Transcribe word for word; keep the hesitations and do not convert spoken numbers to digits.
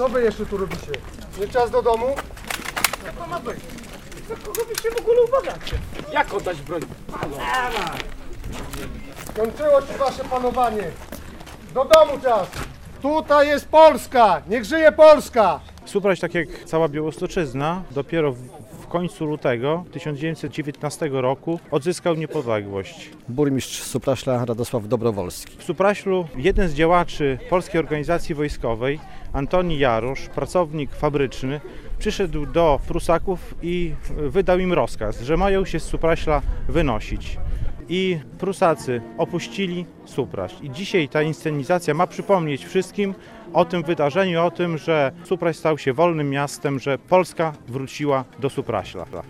Co wy jeszcze tu robicie? Nie czas do domu? Jak to ma być? Za kogo wy się w ogóle uważacie? Jak oddać broń? Skończyło się wasze panowanie. Do domu czas. Tutaj jest Polska. Niech żyje Polska. Supraś, tak jak cała Białostoczyzna, dopiero w, w końcu lutego tysiąc dziewięćset dziewiętnastego roku odzyskał niepodległość. Burmistrz Supraśla Radosław Dobrowolski. W Supraślu jeden z działaczy Polskiej Organizacji Wojskowej, Antoni Jarosz, pracownik fabryczny, przyszedł do Prusaków i wydał im rozkaz, że mają się z Supraśla wynosić. I Prusacy opuścili Supraśl. I dzisiaj ta inscenizacja ma przypomnieć wszystkim o tym wydarzeniu, o tym, że Supraśl stał się wolnym miastem, że Polska wróciła do Supraśla.